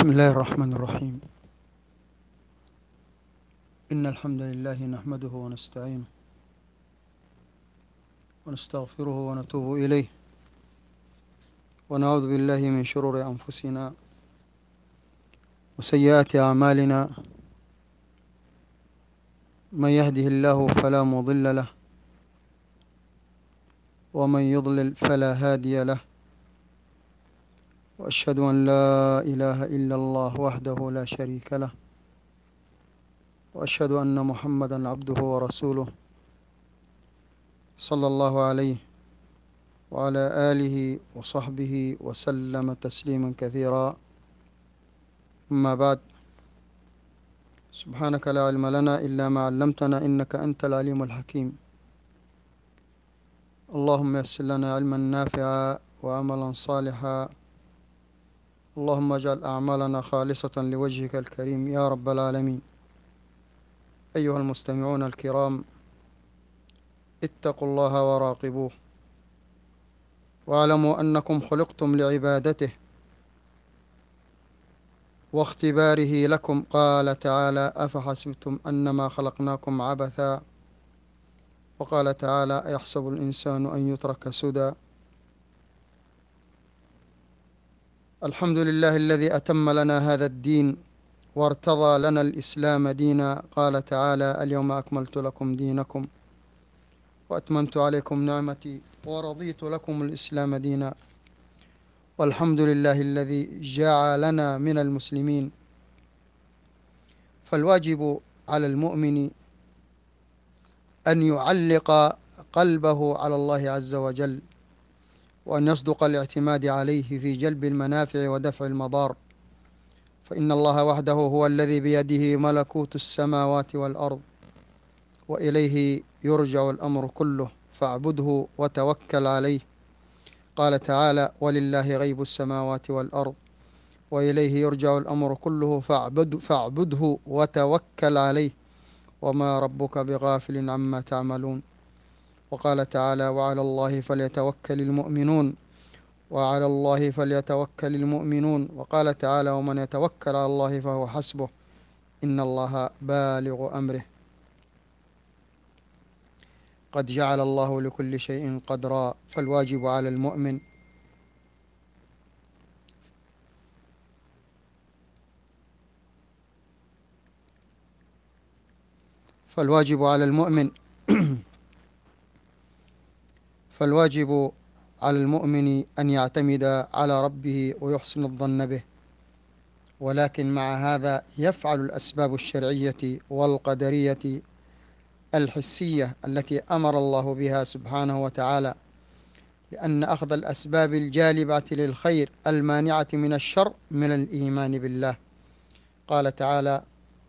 بسم الله الرحمن الرحيم. إن الحمد لله نحمده ونستعينه ونستغفره ونتوب إليه ونعوذ بالله من شرور أنفسنا وسيئات أعمالنا. من يهده الله فلا مضل له ومن يضلل فلا هادي له، وأشهد أن لا إله إلا الله وحده لا شريك له، وأشهد أن محمدا عبده ورسوله صلى الله عليه وعلى آله وصحبه وسلم تسليما كثيرا. أما بعد، سبحانك لا علم لنا إلا ما علمتنا إنك أنت العليم الحكيم. اللهم يسر لنا علما نافعا وعملا صالحا. اللهم اجعل أعمالنا خالصة لوجهك الكريم يا رب العالمين. أيها المستمعون الكرام، اتقوا الله وراقبوه، واعلموا أنكم خلقتم لعبادته واختباره لكم. قال تعالى: أفحسبتم أنما خلقناكم عبثا. وقال تعالى: أيحسب الإنسان أن يترك سدى. الحمد لله الذي أتم لنا هذا الدين وارتضى لنا الإسلام دينا. قال تعالى: اليوم أكملت لكم دينكم وأتممت عليكم نعمتي ورضيت لكم الإسلام دينا. والحمد لله الذي جعلنا من المسلمين. فالواجب على المؤمن أن يعلق قلبه على الله عز وجل، وأن يصدق الاعتماد عليه في جلب المنافع ودفع المضار، فإن الله وحده هو الذي بيده ملكوت السماوات والأرض، وإليه يرجع الأمر كله، فاعبده وتوكل عليه. قال تعالى: ولله غيب السماوات والأرض وإليه يرجع الأمر كله فاعبده وتوكل عليه، وما ربك بغافل عما تعملون. وقال تعالى: وعلى الله فليتوكل المؤمنون وعلى الله فليتوكل المؤمنون. وقال تعالى: ومن يتوكل على الله فهو حسبه إن الله بالغ أمره. قد جعل الله لكل شيء قدرا. فالواجب على المؤمن فالواجب على المؤمن فالواجب على المؤمن أن يعتمد على ربه ويحسن الظن به، ولكن مع هذا يفعل الأسباب الشرعية والقدرية الحسية التي أمر الله بها سبحانه وتعالى، لأن أخذ الأسباب الجالبة للخير المانعة من الشر من الإيمان بالله. قال تعالى: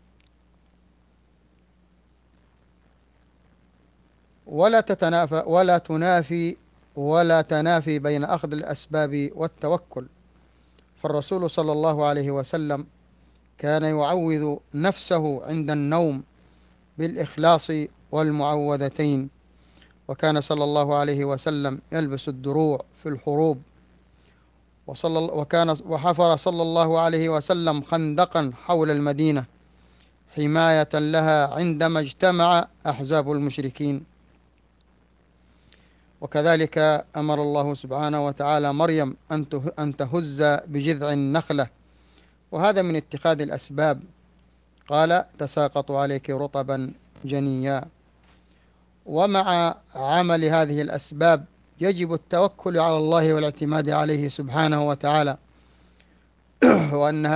ولا تنافي بين أخذ الأسباب والتوكل. فالرسول صلى الله عليه وسلم كان يعوذ نفسه عند النوم بالإخلاص والمعوذتين، وكان صلى الله عليه وسلم يلبس الدروع في الحروب، وحفر صلى الله عليه وسلم خندقا حول المدينة حماية لها عندما اجتمع أحزاب المشركين. وكذلك أمر الله سبحانه وتعالى مريم أن تهز بجذع النخلة، وهذا من اتخاذ الأسباب. قال: تساقط عليك رطبا جنيا. ومع عمل هذه الأسباب يجب التوكل على الله والاعتماد عليه سبحانه وتعالى، وأن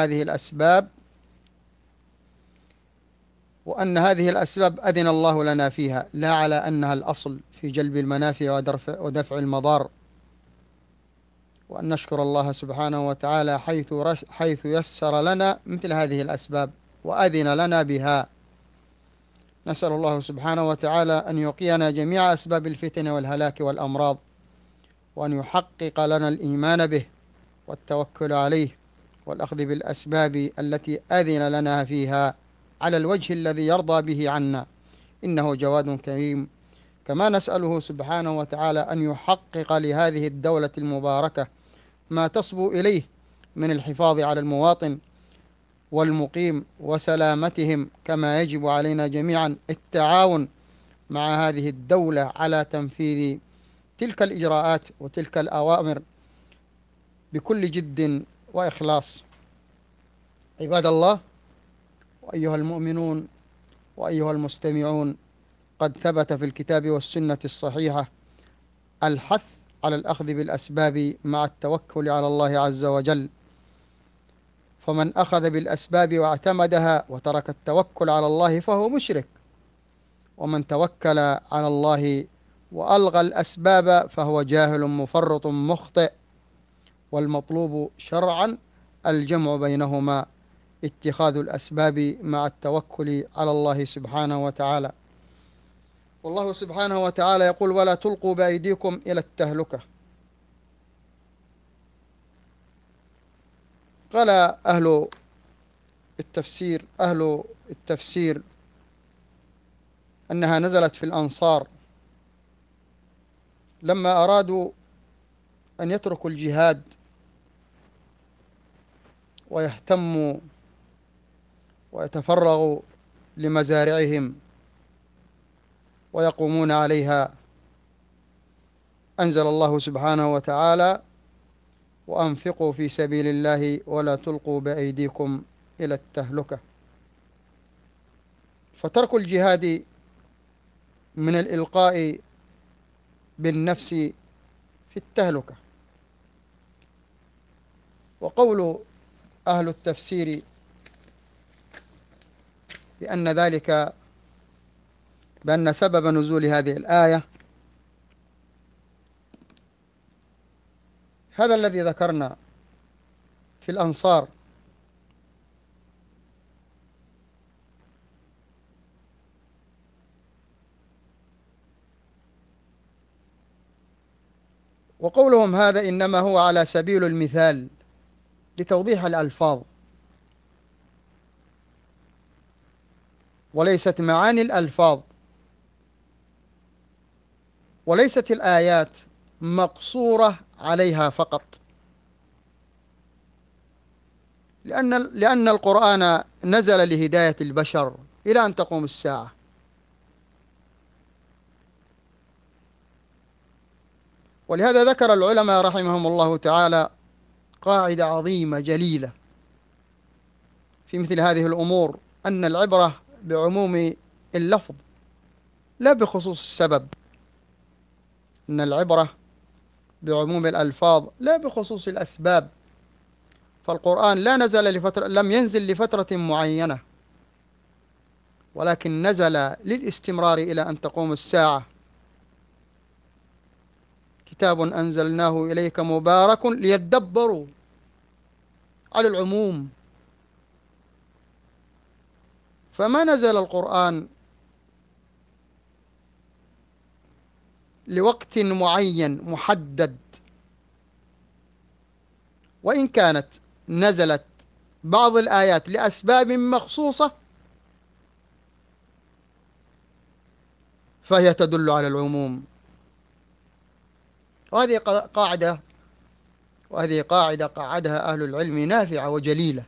هذه الأسباب أذن الله لنا فيها، لا على أنها الأصل في جلب المنافع ودفع المضار. وأن نشكر الله سبحانه وتعالى حيث يسر لنا مثل هذه الأسباب وأذن لنا بها. نسأل الله سبحانه وتعالى أن يقينا جميع أسباب الفتن والهلاك والأمراض، وأن يحقق لنا الإيمان به والتوكل عليه والأخذ بالأسباب التي أذن لنا فيها على الوجه الذي يرضى به عنا، إنه جواد كريم. كما نسأله سبحانه وتعالى أن يحقق لهذه الدولة المباركة ما تصبو إليه من الحفاظ على المواطن والمقيم وسلامتهم، كما يجب علينا جميعا التعاون مع هذه الدولة على تنفيذ تلك الإجراءات وتلك الأوامر بكل جد وإخلاص. عباد الله وأيها المؤمنون وأيها المستمعون، قد ثبت في الكتاب والسنة الصحيحة الحث على الأخذ بالأسباب مع التوكل على الله عز وجل، فمن أخذ بالأسباب واعتمدها وترك التوكل على الله فهو مشرك، ومن توكل على الله وألغى الأسباب فهو جاهل مفرط مخطئ. والمطلوب شرعا الجمع بينهما، اتخاذ الأسباب مع التوكل على الله سبحانه وتعالى. والله سبحانه وتعالى يقول: ولا تلقوا بأيديكم إلى التهلكة. قال أهل التفسير أنها نزلت في الأنصار لما أرادوا أن يتركوا الجهاد ويهتموا ويتفرغوا لمزارعهم ويقومون عليها، أنزل الله سبحانه وتعالى: وأنفقوا في سبيل الله ولا تلقوا بأيديكم إلى التهلكة. فترك الجهاد من الإلقاء بالنفس في التهلكة. وقول أهل التفسير بأن سبب نزول هذه الآية هذا الذي ذكرنا في الأنصار، وقولهم هذا إنما هو على سبيل المثال لتوضيح الألفاظ، وليست معاني الألفاظ، وليست الآيات مقصورة عليها فقط، لأن القرآن نزل لهداية البشر إلى أن تقوم الساعة. ولهذا ذكر العلماء رحمهم الله تعالى قاعدة عظيمة جليلة في مثل هذه الأمور، أن العبرة بعموم اللفظ لا بخصوص السبب، أن العبرة بعموم الألفاظ لا بخصوص الأسباب. فالقرآن لم ينزل لفترة معينة، ولكن نزل للاستمرار إلى أن تقوم الساعة. كتاب أنزلناه إليك مبارك ليدبروا، على العموم. فما نزل القرآن لوقت معين محدد، وإن كانت نزلت بعض الآيات لأسباب مخصوصة فهي تدل على العموم. وهذه قاعدة قعدها أهل العلم نافعة وجليلة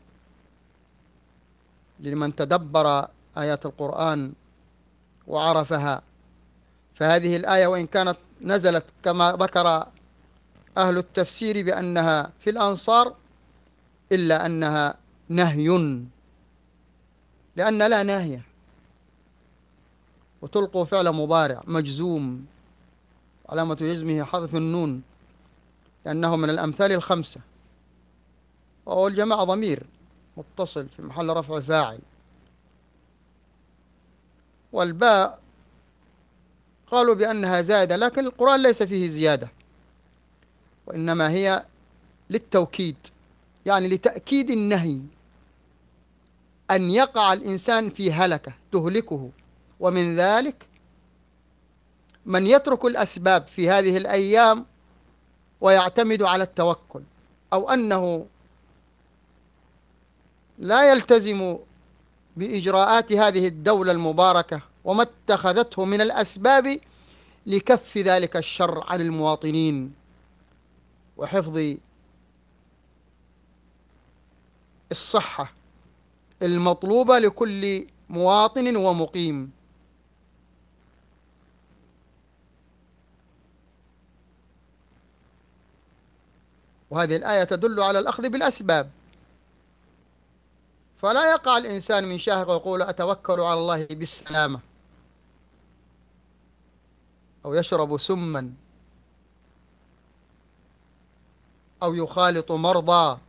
لمن تدبر آيات القرآن وعرفها. فهذه الآية وإن كانت نزلت كما ذكر أهل التفسير بأنها في الأنصار، إلا أنها نهي، لأن لا ناهية، وتلقوا فعل مضارع مجزوم علامة جزمه حذف النون لأنه من الأمثال الخمسة، وهو الجماعة ضمير متصل في محل رفع فاعل. والباء قالوا بأنها زائدة، لكن القرآن ليس فيه زيادة، وإنما هي للتوكيد، يعني لتأكيد النهي أن يقع الإنسان في هلكة تهلكه. ومن ذلك من يترك الأسباب في هذه الأيام ويعتمد على التوكل، أو أنه لا يلتزم بإجراءات هذه الدولة المباركة وما اتخذته من الأسباب لكف ذلك الشر عن المواطنين وحفظ الصحة المطلوبة لكل مواطن ومقيم. وهذه الآية تدل على الأخذ بالأسباب، فلا يقع الإنسان من شاهق ويقول أتوكل على الله بالسلامة، أو يشرب سما، أو يخالط مرضى.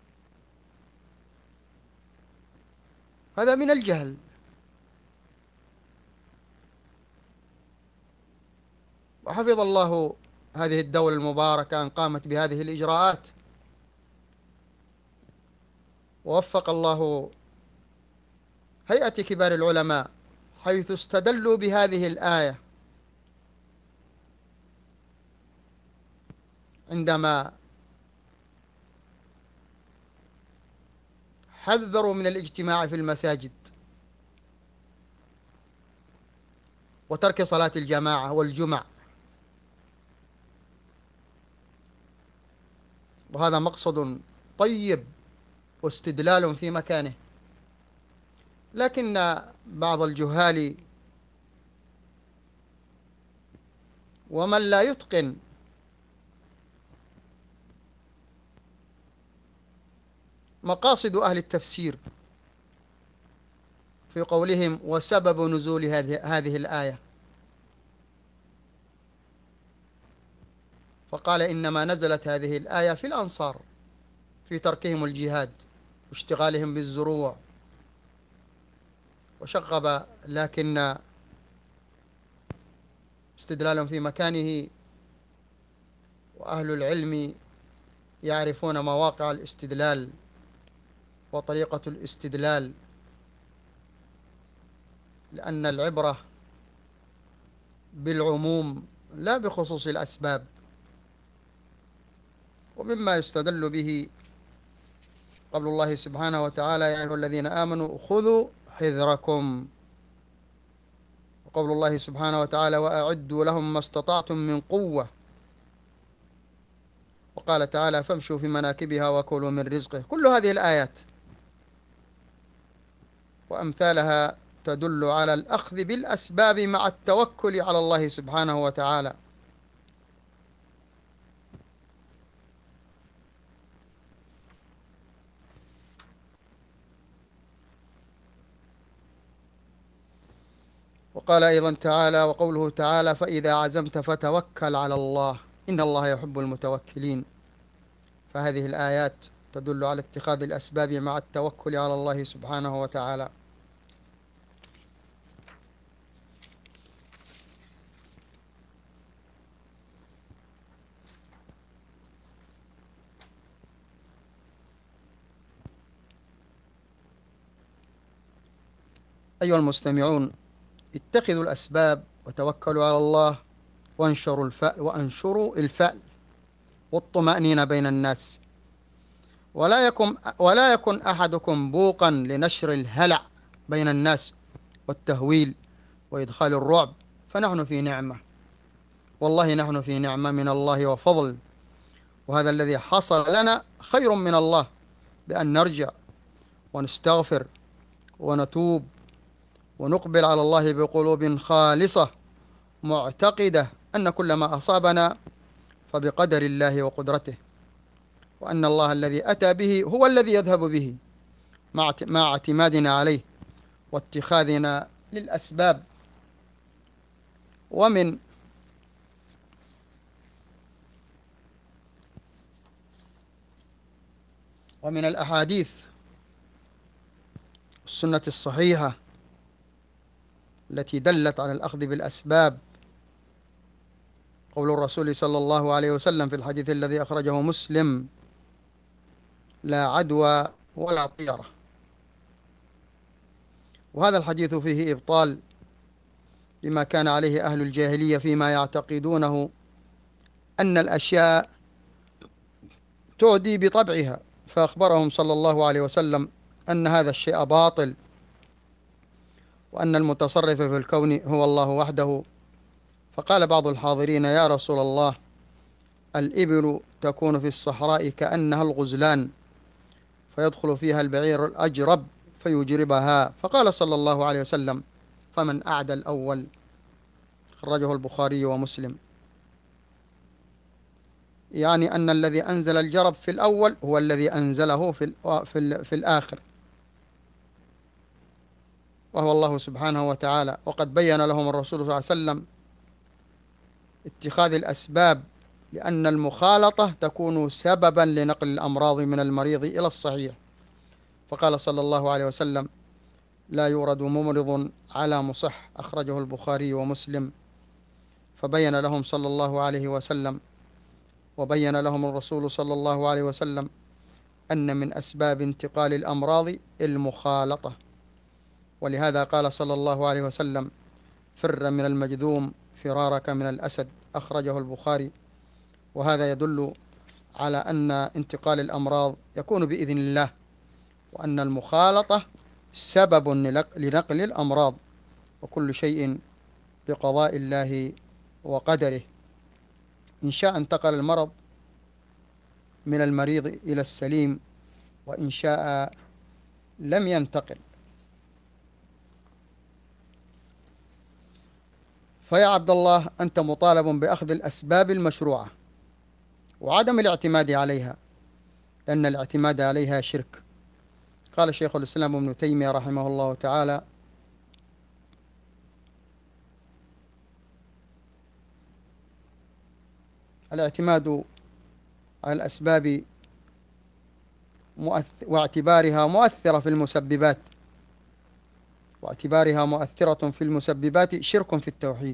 هذا من الجهل. وحفظ الله هذه الدولة المباركة أن قامت بهذه الإجراءات، ووفق الله هيئة كبار العلماء حيث استدلوا بهذه الآية عندما حذروا من الاجتماع في المساجد وترك صلاة الجماعة والجمع. وهذا مقصد طيب واستدلال في مكانه، لكن بعض الجهال ومن لا يتقن مقاصد أهل التفسير في قولهم وسبب نزول هذه الآية، فقال إنما نزلت هذه الآية في الأنصار في تركهم الجهاد واشتغالهم بالزروع وشغب، لكن استدلال في مكانه، وأهل العلم يعرفون مواقع الاستدلال وطريقة الاستدلال، لأن العبرة بالعموم لا بخصوص الأسباب. ومما يستدل به قول الله سبحانه وتعالى يا أيها الذين آمنوا خذوا حذركم، وقول الله سبحانه وتعالى وأعدوا لهم ما استطعتم من قوة، وقال تعالى فامشوا في مناكبها وكلوا من رزقه. كل هذه الآيات وأمثالها تدل على الأخذ بالأسباب مع التوكل على الله سبحانه وتعالى. وقال أيضا تعالى وقوله تعالى فإذا عزمت فتوكل على الله إن الله يحب المتوكلين. فهذه الآيات تدل على اتخاذ الأسباب مع التوكل على الله سبحانه وتعالى. أيها المستمعون، اتخذوا الأسباب وتوكلوا على الله وانشروا الفأل والطمأنينة بين الناس، ولا يكن أحدكم بوقا لنشر الهلع بين الناس والتهويل وإدخال الرعب، فنحن في نعمة، والله نحن في نعمة من الله وفضل. وهذا الذي حصل لنا خير من الله، بأن نرجع ونستغفر ونتوب ونقبل على الله بقلوب خالصة معتقدة أن كل ما أصابنا فبقدر الله وقدرته، وأن الله الذي أتى به هو الذي يذهب به مع اعتمادنا عليه واتخاذنا للأسباب. ومن الأحاديث السنة الصحيحة التي دلت على الأخذ بالأسباب قول الرسول صلى الله عليه وسلم في الحديث الذي أخرجه مسلم لا عدوى ولا طيرة. وهذا الحديث فيه إبطال لما كان عليه أهل الجاهلية فيما يعتقدونه أن الأشياء تعدي بطبعها، فأخبرهم صلى الله عليه وسلم أن هذا الشيء باطل، وأن المتصرف في الكون هو الله وحده. فقال بعض الحاضرين يا رسول الله الإبل تكون في الصحراء كأنها الغزلان، فيدخل فيها البعير الأجرب فيجربها. فقال صلى الله عليه وسلم: فمن أعدى الأول. خرجه البخاري ومسلم. يعني أن الذي أنزل الجرب في الأول هو الذي أنزله في الآخر، وهو الله سبحانه وتعالى. وقد بين لهم الرسول صلى الله عليه وسلم اتخاذ الأسباب، لأن المخالطة تكون سببا لنقل الأمراض من المريض إلى الصحيح. فقال صلى الله عليه وسلم: لا يورد ممرض على مصح. أخرجه البخاري ومسلم. فبين لهم صلى الله عليه وسلم، وبين لهم الرسول صلى الله عليه وسلم، أن من أسباب انتقال الأمراض المخالطة. ولهذا قال صلى الله عليه وسلم: فر من المجذوم فرارك من الأسد. أخرجه البخاري. وهذا يدل على أن انتقال الأمراض يكون بإذن الله، وأن المخالطة سبب لنقل الأمراض، وكل شيء بقضاء الله وقدره. إن شاء انتقل المرض من المريض إلى السليم، وإن شاء لم ينتقل. فيا عبد الله، أنت مطالب بأخذ الأسباب المشروعة وعدم الاعتماد عليها، لأن الاعتماد عليها شرك. قال شيخ الإسلام ابن تيمية رحمه الله تعالى: الاعتماد على الأسباب واعتبارها مؤثرة في المسببات شرك في التوحيد.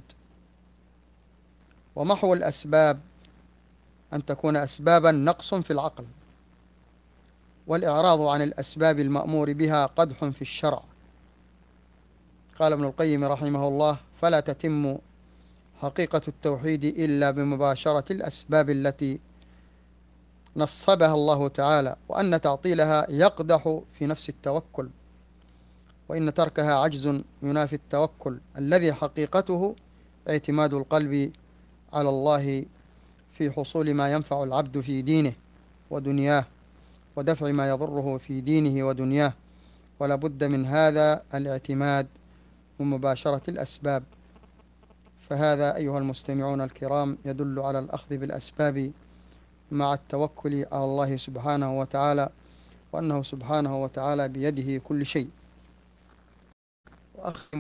ومحو الأسباب أن تكون أسبابا نقص في العقل، والإعراض عن الأسباب المأمور بها قدح في الشرع. قال ابن القيم رحمه الله: فلا تتم حقيقة التوحيد إلا بمباشرة الأسباب التي نصبها الله تعالى، وأن تعطيلها يقدح في نفس التوكل، وإن تركها عجز ينافي التوكل الذي حقيقته اعتماد القلب على الله في حصول ما ينفع العبد في دينه ودنياه، ودفع ما يضره في دينه ودنياه. ولا بد من هذا الاعتماد ومباشرة الأسباب. فهذا أيها المستمعون الكرام يدل على الأخذ بالأسباب مع التوكل على الله سبحانه وتعالى، وأنه سبحانه وتعالى بيده كل شيء. وأختم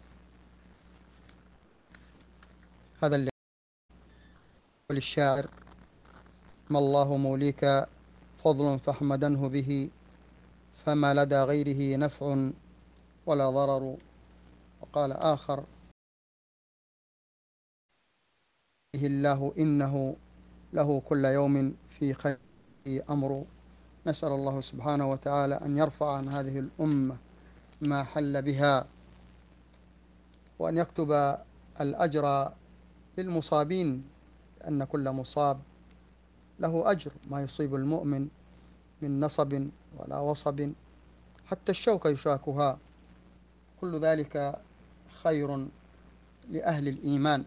هذا اللقاء للشاعر: ما الله موليك فضل فاحمدنه به، فما لدى غيره نفع ولا ضرر. وقال آخر: الله إنه له كل يوم في خير أمر. نسأل الله سبحانه وتعالى أن يرفع عن هذه الأمة ما حل بها، وأن يكتب الأجر للمصابين، لأن كل مصاب له أجر. ما يصيب المؤمن من نصب ولا وصب، حتى الشوكة يشاكها، كل ذلك خير لأهل الإيمان.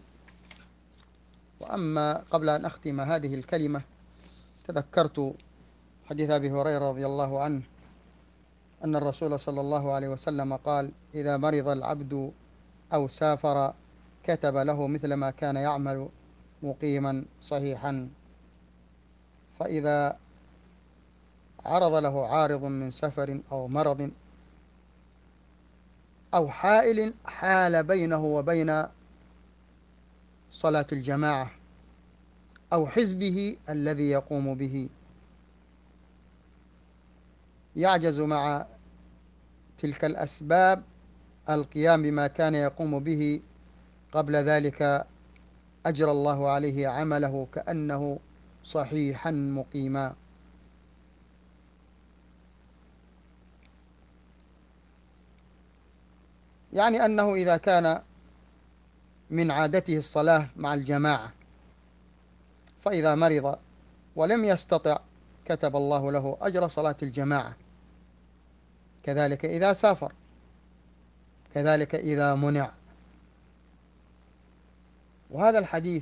وأما قبل أن أختم هذه الكلمة، تذكرت حديث أبي هريرة رضي الله عنه أن الرسول صلى الله عليه وسلم قال: إذا مرض العبد أو سافر كتب له مثل ما كان يعمل مقيما صحيحا. فإذا عرض له عارض من سفر أو مرض أو حائل حال بينه وبين صلاة الجماعة أو حزبه الذي يقوم به، يعجز مع تلك الأسباب القيام بما كان يقوم به قبل ذلك، أجرى الله عليه عمله كأنه صحيحا مقيما. يعني أنه إذا كان من عادته الصلاة مع الجماعة، فإذا مرض ولم يستطع كتب الله له أجر صلاة الجماعة. كذلك إذا سافر، كذلك إذا منع. وهذا الحديث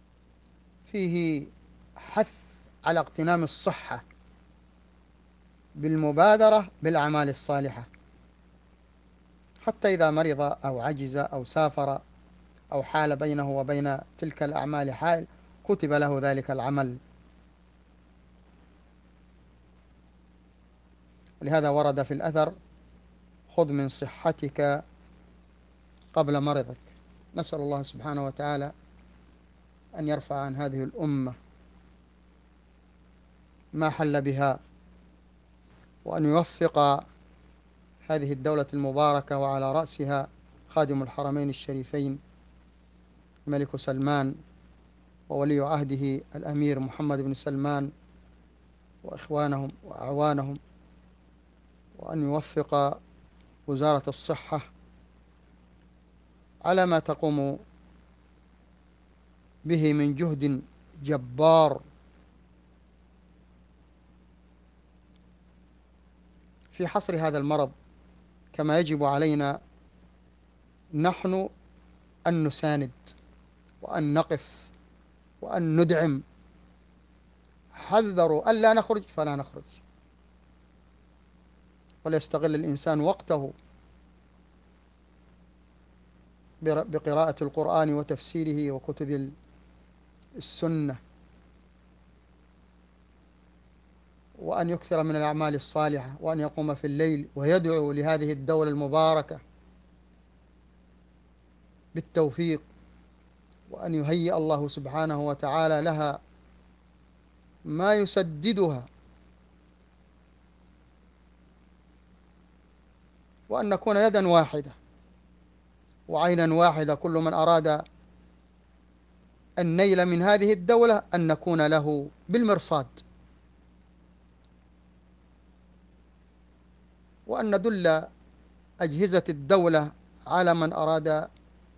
فيه حث على اغتنام الصحة بالمبادرة بالأعمال الصالحة، حتى إذا مرض أو عجز أو سافر أو حال بينه وبين تلك الأعمال حائل كتب له ذلك العمل. ولهذا ورد في الأثر: خذ من صحتك قبل مرضك. نسأل الله سبحانه وتعالى أن يرفع عن هذه الأمة ما حل بها، وأن يوفق هذه الدولة المباركة وعلى رأسها خادم الحرمين الشريفين الملك سلمان وولي عهده الأمير محمد بن سلمان وإخوانهم وأعوانهم، وأن يوفق وزارة الصحة على ما تقوم به من جهد جبار في حصر هذا المرض، كما يجب علينا نحن أن نساند وأن نقف وأن ندعم. حذروا ألا نخرج فلا نخرج، وليستغل الإنسان وقته بقراءة القرآن وتفسيره وكتب السنة، وأن يكثر من الأعمال الصالحة، وأن يقوم في الليل ويدعو لهذه الدولة المباركة بالتوفيق، وأن يهيئ الله سبحانه وتعالى لها ما يسددها، وأن نكون يدا واحدة وعينا واحدة، كل من أراد النيل من هذه الدولة أن نكون له بالمرصاد، وأن ندل أجهزة الدولة على من أراد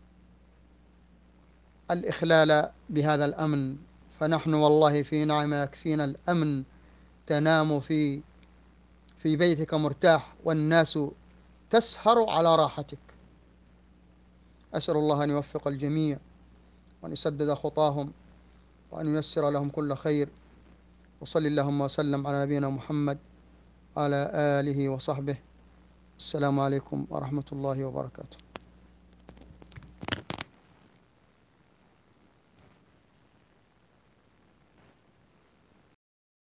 الإخلال بهذا الأمن. فنحن والله في نعمة، يكفينا الأمن، تنام في بيتك مرتاح والناس تسهر على راحتك. أسأل الله أن يوفق الجميع وأن يسدد خطاهم وأن ييسر لهم كل خير. وصل اللهم وسلم على نبينا محمد وعلى آله وصحبه. السلام عليكم ورحمة الله وبركاته.